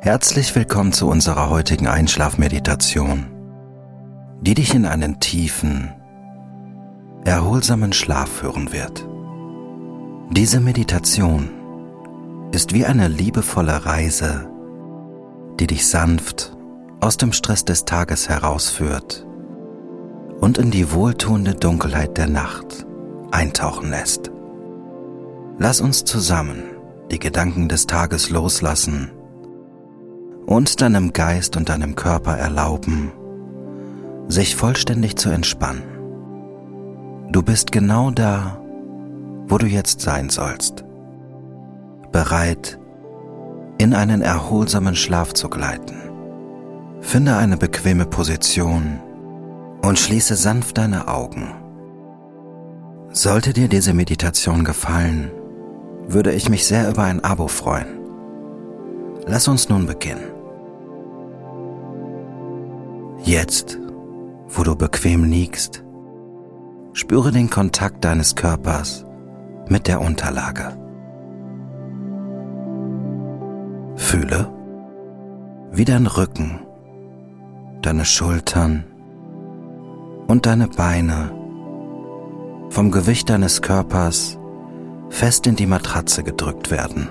Herzlich willkommen zu unserer heutigen Einschlafmeditation, die dich in einen tiefen, erholsamen Schlaf führen wird. Diese Meditation ist wie eine liebevolle Reise, die dich sanft aus dem Stress des Tages herausführt und in die wohltuende Dunkelheit der Nacht eintauchen lässt. Lass uns zusammen die Gedanken des Tages loslassen und deinem Geist und deinem Körper erlauben, sich vollständig zu entspannen. Du bist genau da, wo du jetzt sein sollst, bereit, in einen erholsamen Schlaf zu gleiten. Finde eine bequeme Position und schließe sanft deine Augen. Sollte dir diese Meditation gefallen, würde ich mich sehr über ein Abo freuen. Lass uns nun beginnen. Jetzt, wo du bequem liegst, spüre den Kontakt deines Körpers mit der Unterlage. Fühle, wie dein Rücken, deine Schultern und deine Beine vom Gewicht deines Körpers fest in die Matratze gedrückt werden.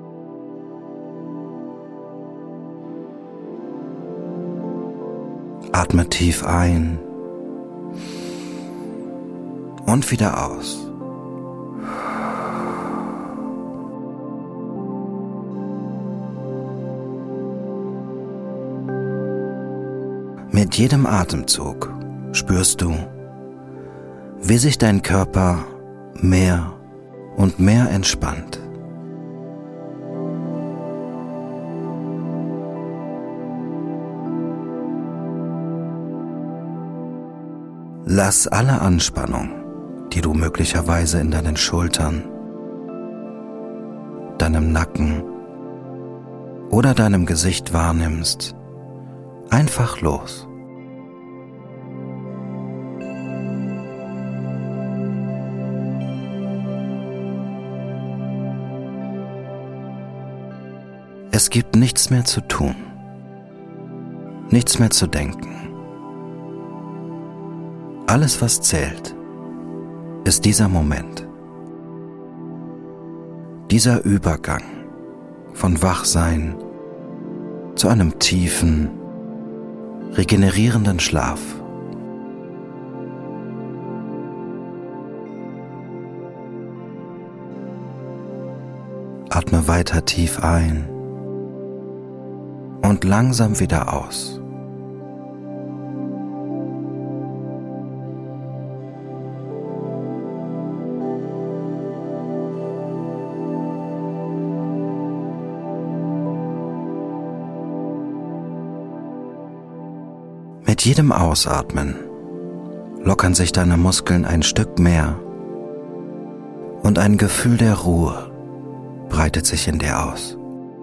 Atme tief ein und wieder aus. Mit jedem Atemzug spürst du, wie sich dein Körper mehr und mehr entspannt. Lass alle Anspannung, die du möglicherweise in deinen Schultern, deinem Nacken oder deinem Gesicht wahrnimmst, einfach los. Es gibt nichts mehr zu tun, nichts mehr zu denken. Alles, was zählt, ist dieser Moment, dieser Übergang von Wachsein zu einem tiefen, regenerierenden Schlaf. Atme weiter tief ein und langsam wieder aus. Mit jedem Ausatmen lockern sich deine Muskeln ein Stück mehr und ein Gefühl der Ruhe breitet sich in dir aus.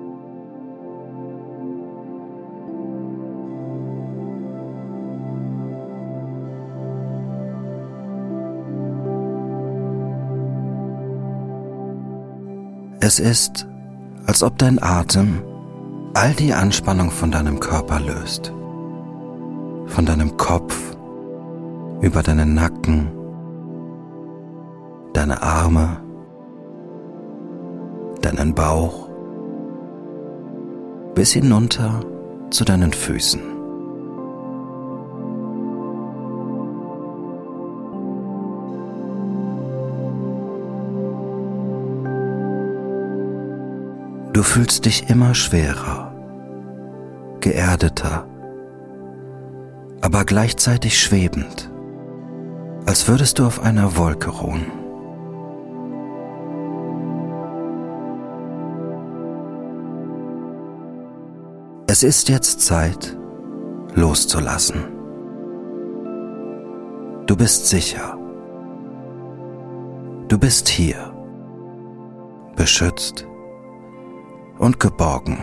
Es ist, als ob dein Atem all die Anspannung von deinem Körper löst. Von deinem Kopf, über deinen Nacken, deine Arme, deinen Bauch, bis hinunter zu deinen Füßen. Du fühlst dich immer schwerer, geerdeter, aber gleichzeitig schwebend, als würdest du auf einer Wolke ruhen. Es ist jetzt Zeit, loszulassen. Du bist sicher. Du bist hier, beschützt und geborgen.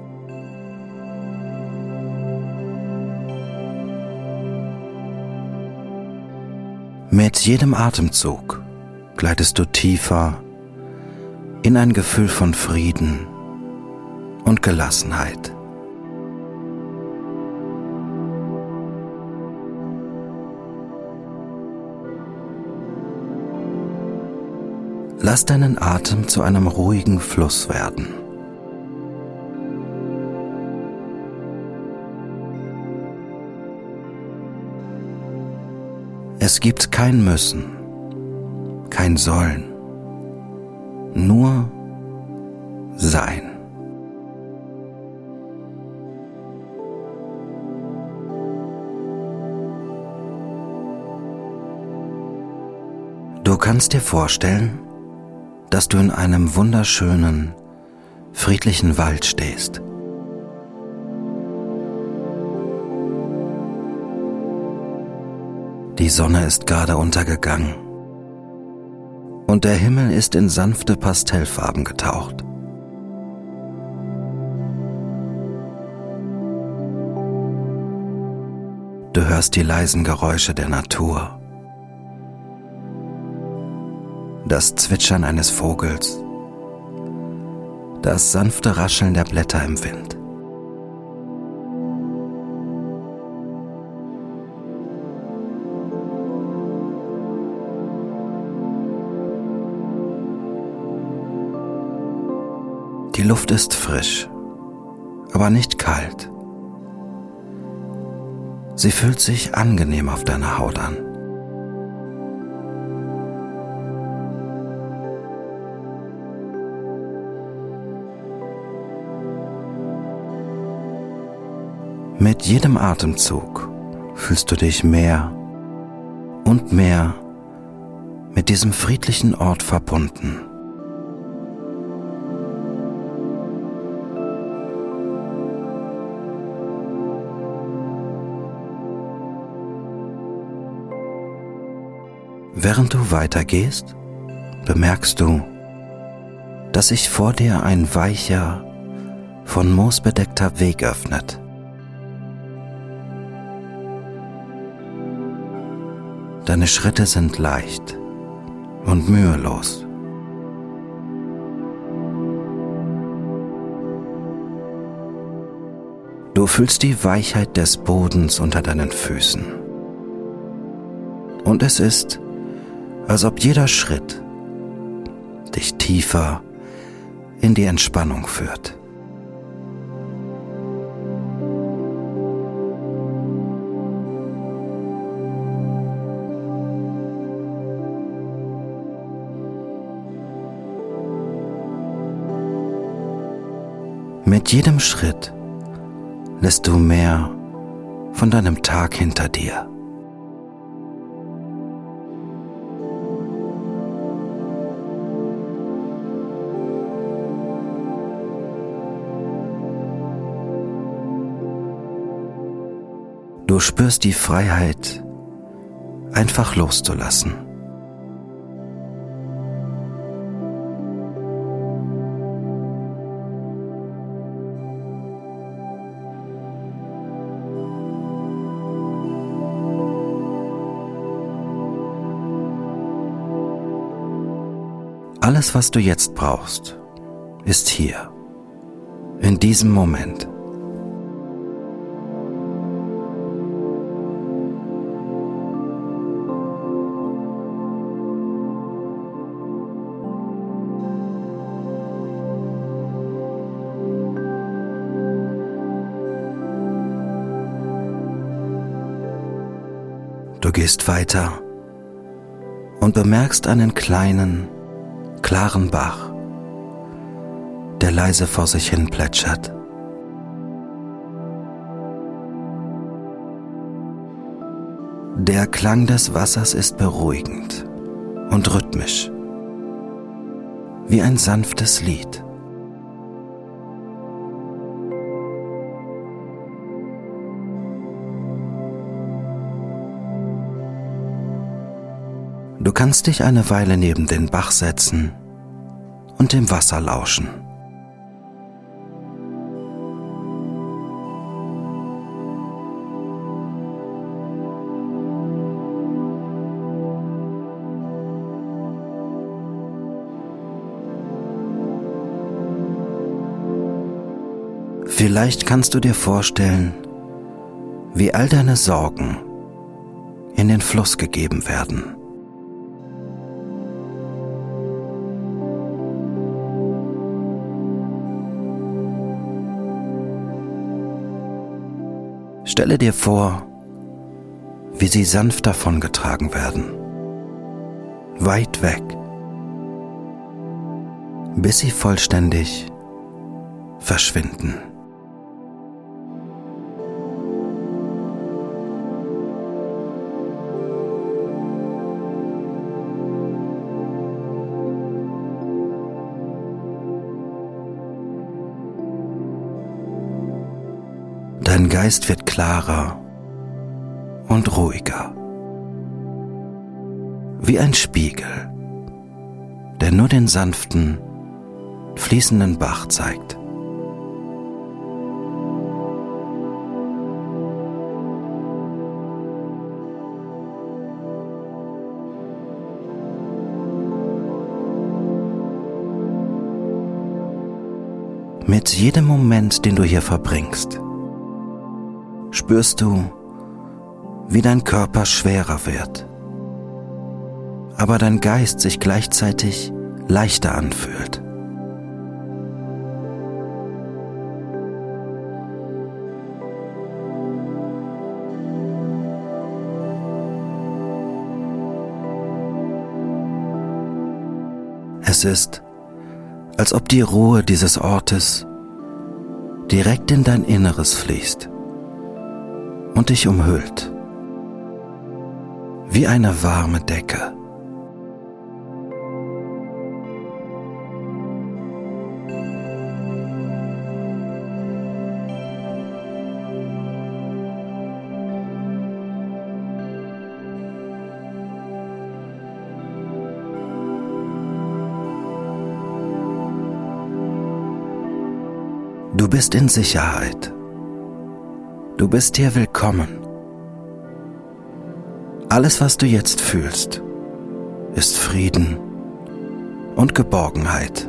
Mit jedem Atemzug gleitest du tiefer in ein Gefühl von Frieden und Gelassenheit. Lass deinen Atem zu einem ruhigen Fluss werden. Es gibt kein Müssen, kein Sollen, nur Sein. Du kannst dir vorstellen, dass du in einem wunderschönen, friedlichen Wald stehst. Die Sonne ist gerade untergegangen und der Himmel ist in sanfte Pastellfarben getaucht. Du hörst die leisen Geräusche der Natur, das Zwitschern eines Vogels, das sanfte Rascheln der Blätter im Wind. Die Luft ist frisch, aber nicht kalt. Sie fühlt sich angenehm auf deiner Haut an. Mit jedem Atemzug fühlst du dich mehr und mehr mit diesem friedlichen Ort verbunden. Während du weitergehst, bemerkst du, dass sich vor dir ein weicher, von Moos bedeckter Weg öffnet. Deine Schritte sind leicht und mühelos. Du fühlst die Weichheit des Bodens unter deinen Füßen. Und es ist, als ob jeder Schritt dich tiefer in die Entspannung führt. Mit jedem Schritt lässt du mehr von deinem Tag hinter dir. Du spürst die Freiheit, einfach loszulassen. Alles, was du jetzt brauchst, ist hier, in diesem Moment. Du gehst weiter und bemerkst einen kleinen, klaren Bach, der leise vor sich hin plätschert. Der Klang des Wassers ist beruhigend und rhythmisch, wie ein sanftes Lied. Du kannst dich eine Weile neben den Bach setzen und dem Wasser lauschen. Vielleicht kannst du dir vorstellen, wie all deine Sorgen in den Fluss gegeben werden. Stelle dir vor, wie sie sanft davongetragen werden, weit weg, bis sie vollständig verschwinden. Dein Geist wird klarer und ruhiger, wie ein Spiegel, der nur den sanften, fließenden Bach zeigt. Mit jedem Moment, den du hier verbringst, spürst du, wie dein Körper schwerer wird, aber dein Geist sich gleichzeitig leichter anfühlt. Es ist, als ob die Ruhe dieses Ortes direkt in dein Inneres fließt und dich umhüllt, wie eine warme Decke. Du bist in Sicherheit. Du bist hier willkommen. Alles, was du jetzt fühlst, ist Frieden und Geborgenheit.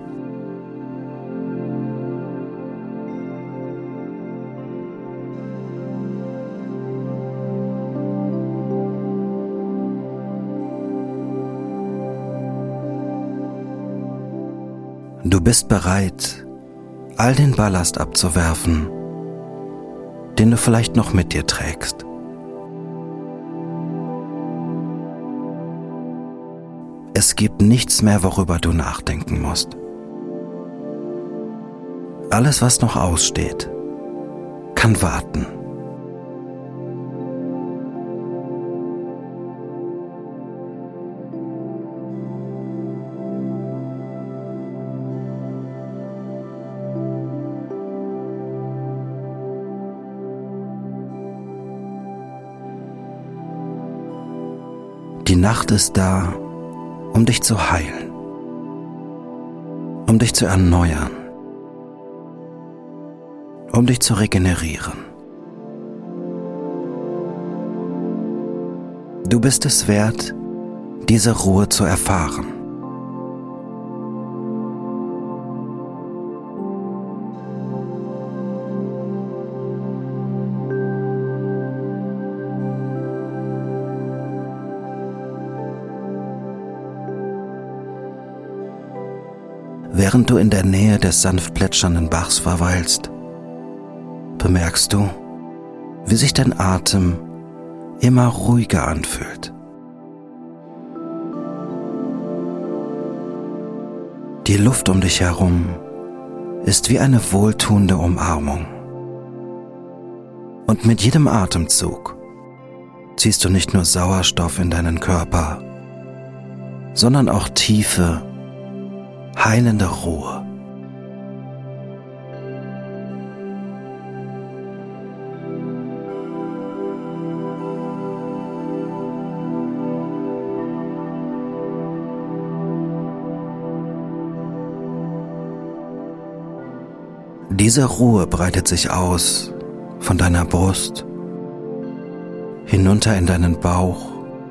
Du bist bereit, all den Ballast abzuwerfen, den du vielleicht noch mit dir trägst. Es gibt nichts mehr, worüber du nachdenken musst. Alles, was noch aussteht, kann warten. Die Nacht ist da, um dich zu heilen, um dich zu erneuern, um dich zu regenerieren. Du bist es wert, diese Ruhe zu erfahren. Während du in der Nähe des sanft plätschernden Bachs verweilst, bemerkst du, wie sich dein Atem immer ruhiger anfühlt. Die Luft um dich herum ist wie eine wohltuende Umarmung. Und mit jedem Atemzug ziehst du nicht nur Sauerstoff in deinen Körper, sondern auch tiefe, heilende Ruhe. Diese Ruhe breitet sich aus von deiner Brust hinunter in deinen Bauch,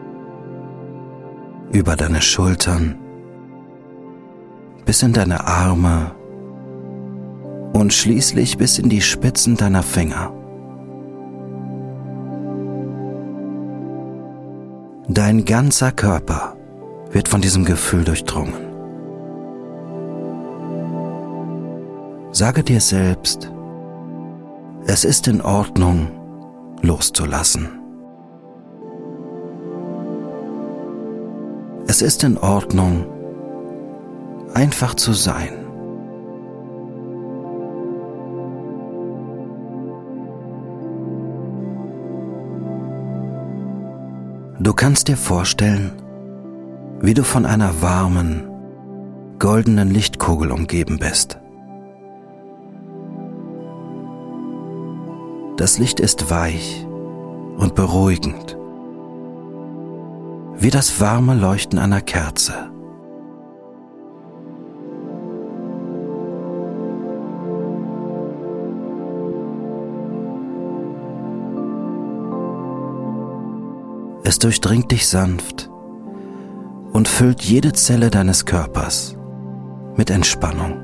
über deine Schultern, bis in deine Arme und schließlich bis in die Spitzen deiner Finger. Dein ganzer Körper wird von diesem Gefühl durchdrungen. Sage dir selbst, es ist in Ordnung, loszulassen. Es ist in Ordnung, einfach zu sein. Du kannst dir vorstellen, wie du von einer warmen, goldenen Lichtkugel umgeben bist. Das Licht ist weich und beruhigend, wie das warme Leuchten einer Kerze. Es durchdringt dich sanft und füllt jede Zelle deines Körpers mit Entspannung.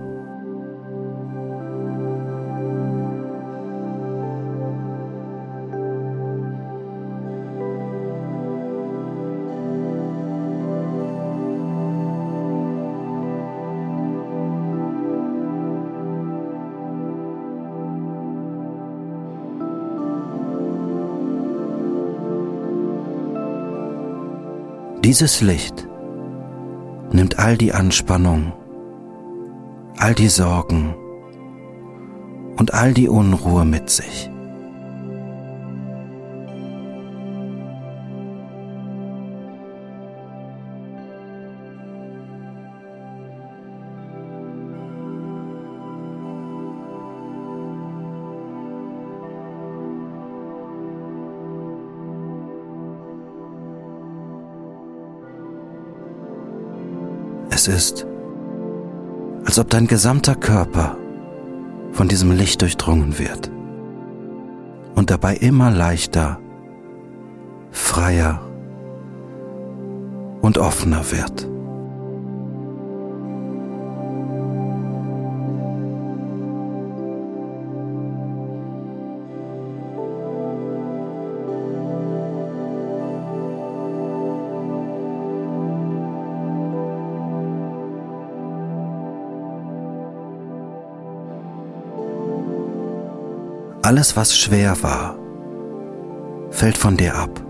Dieses Licht nimmt all die Anspannung, all die Sorgen und all die Unruhe mit sich. Es ist, als ob dein gesamter Körper von diesem Licht durchdrungen wird und dabei immer leichter, freier und offener wird. Alles, was schwer war, fällt von dir ab.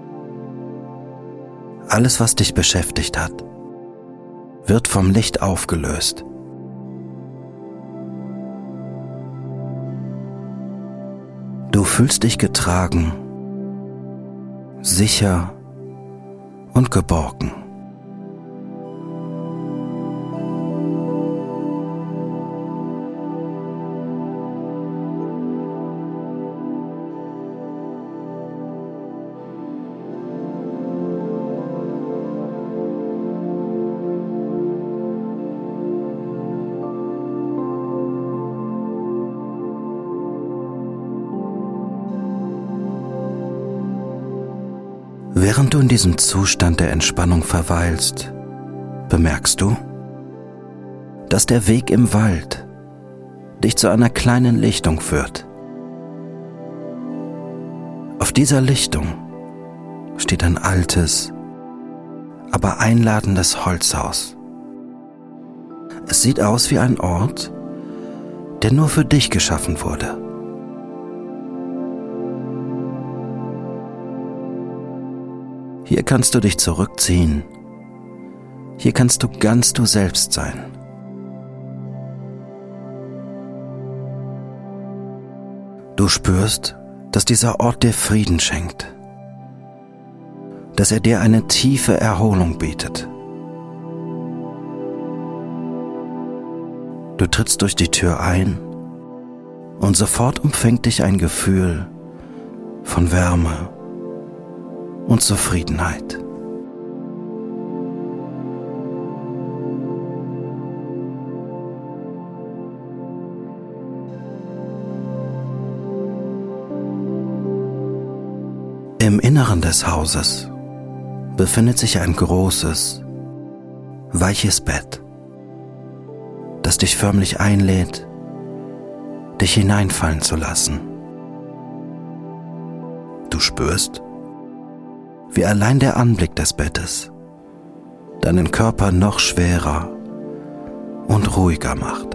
Alles, was dich beschäftigt hat, wird vom Licht aufgelöst. Du fühlst dich getragen, sicher und geborgen. Während du in diesem Zustand der Entspannung verweilst, bemerkst du, dass der Weg im Wald dich zu einer kleinen Lichtung führt. Auf dieser Lichtung steht ein altes, aber einladendes Holzhaus. Es sieht aus wie ein Ort, der nur für dich geschaffen wurde. Hier kannst du dich zurückziehen. Hier kannst du ganz du selbst sein. Du spürst, dass dieser Ort dir Frieden schenkt, dass er dir eine tiefe Erholung bietet. Du trittst durch die Tür ein und sofort umfängt dich ein Gefühl von Wärme und Zufriedenheit. Im Inneren des Hauses befindet sich ein großes, weiches Bett, das dich förmlich einlädt, dich hineinfallen zu lassen. Du spürst, wie allein der Anblick des Bettes deinen Körper noch schwerer und ruhiger macht.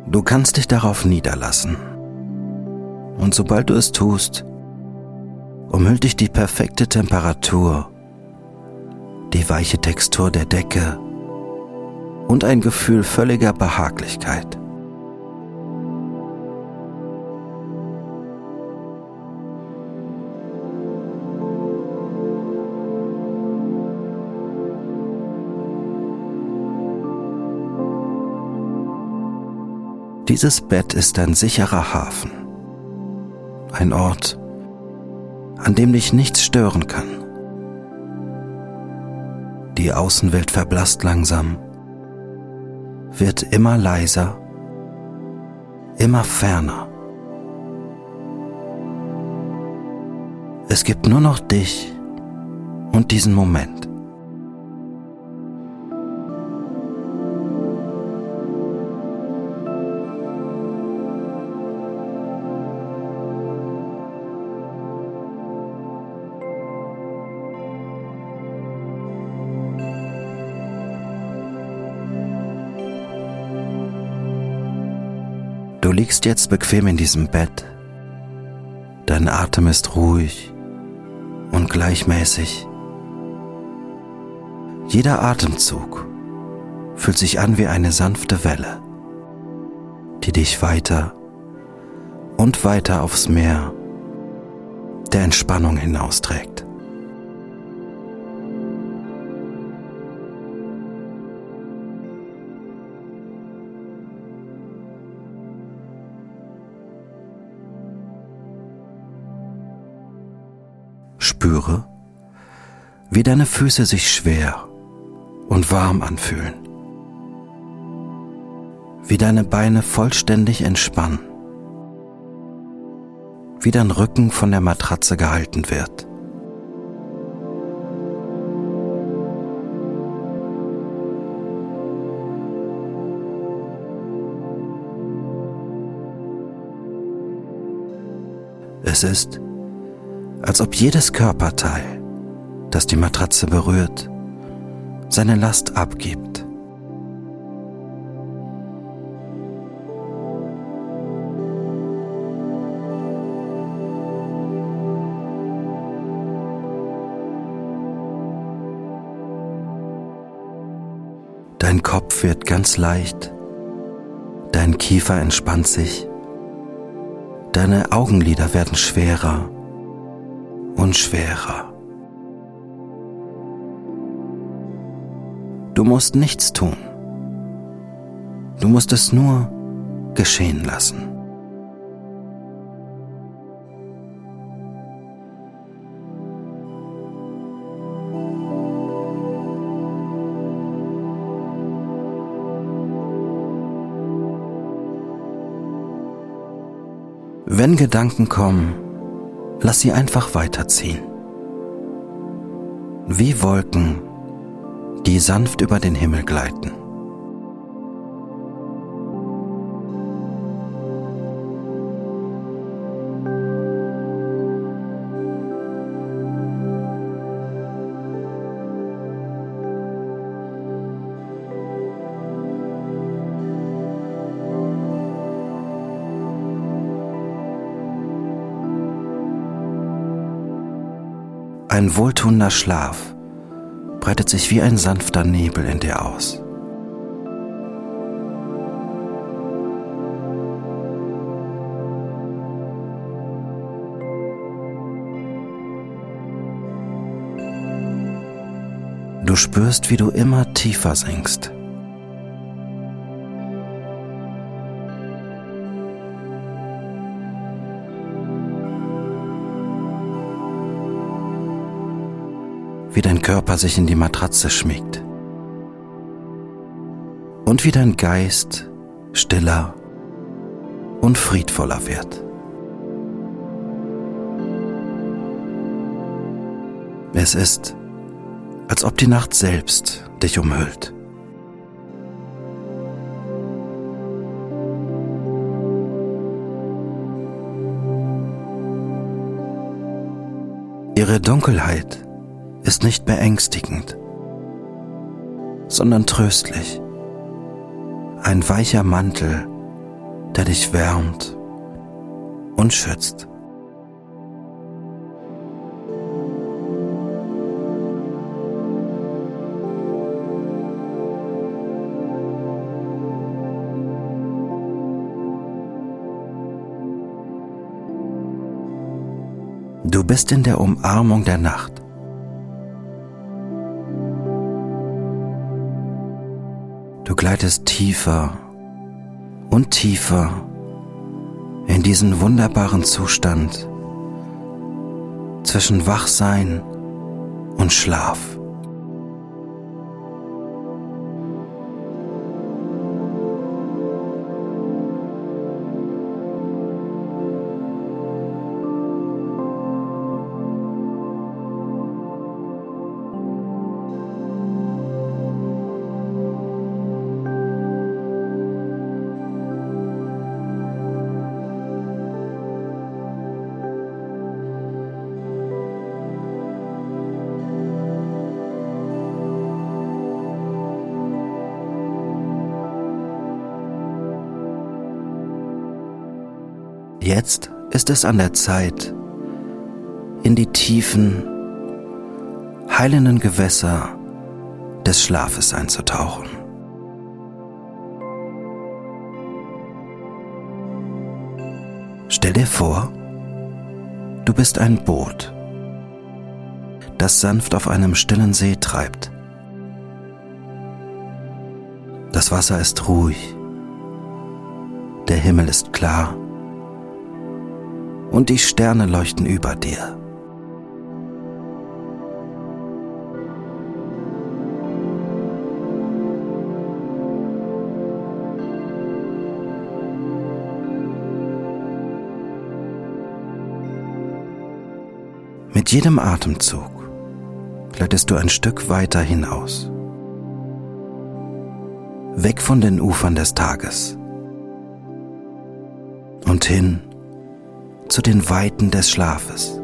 Du kannst dich darauf niederlassen. Und sobald du es tust, umhüllt dich die perfekte Temperatur, die weiche Textur der Decke und ein Gefühl völliger Behaglichkeit. Dieses Bett ist ein sicherer Hafen, ein Ort, an dem dich nichts stören kann. Die Außenwelt verblasst langsam, wird immer leiser, immer ferner. Es gibt nur noch dich und diesen Moment. Du liegst jetzt bequem in diesem Bett. Dein Atem ist ruhig und gleichmäßig. Jeder Atemzug fühlt sich an wie eine sanfte Welle, die dich weiter und weiter aufs Meer der Entspannung hinausträgt. Spüre, wie deine Füße sich schwer und warm anfühlen, wie deine Beine vollständig entspannen, wie dein Rücken von der Matratze gehalten wird. Es ist, als ob jedes Körperteil, das die Matratze berührt, seine Last abgibt. Dein Kopf wird ganz leicht, dein Kiefer entspannt sich, deine Augenlider werden schwerer und schwerer. Du musst nichts tun. Du musst es nur geschehen lassen. Wenn Gedanken kommen, lass sie einfach weiterziehen. Wie Wolken, die sanft über den Himmel gleiten. Ein wohltuender Schlaf breitet sich wie ein sanfter Nebel in dir aus. Du spürst, wie du immer tiefer sinkst. Wie dein Körper sich in die Matratze schmiegt und wie dein Geist stiller und friedvoller wird. Es ist, als ob die Nacht selbst dich umhüllt. Ihre Dunkelheit ist nicht beängstigend, sondern tröstlich. Ein weicher Mantel der dich wärmt und schützt. Du bist in der Umarmung der Nacht. Du gleitest tiefer und tiefer in diesen wunderbaren Zustand zwischen Wachsein und Schlaf. Jetzt ist es an der Zeit, in die tiefen, heilenden Gewässer des Schlafes einzutauchen. Stell dir vor, du bist ein Boot, das sanft auf einem stillen See treibt. Das Wasser ist ruhig, der Himmel ist klar und die Sterne leuchten über dir. Mit jedem Atemzug gleitest du ein Stück weiter hinaus, weg von den Ufern des Tages und hin zu den Weiten des Schlafes.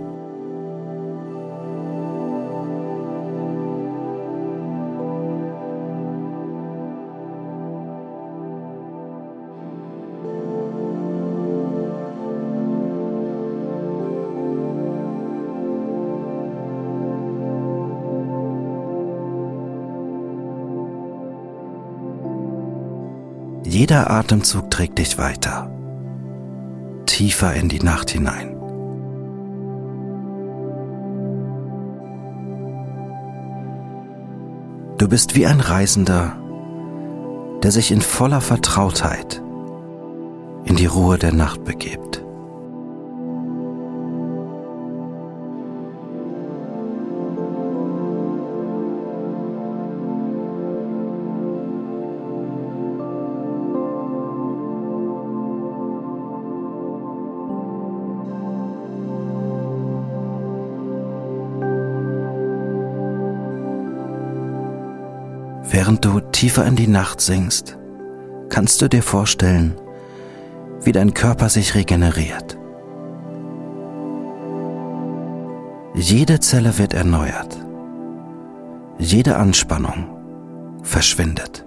Jeder Atemzug trägt dich weiter, tiefer in die Nacht hinein. Du bist wie ein Reisender, der sich in voller Vertrautheit in die Ruhe der Nacht begibt. Während du tiefer in die Nacht sinkst, kannst du dir vorstellen, wie dein Körper sich regeneriert. Jede Zelle wird erneuert. Jede Anspannung verschwindet.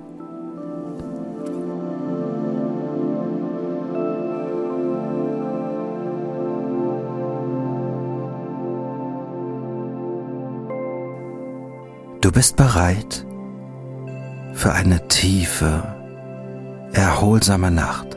Du bist bereit für eine tiefe, erholsame Nacht.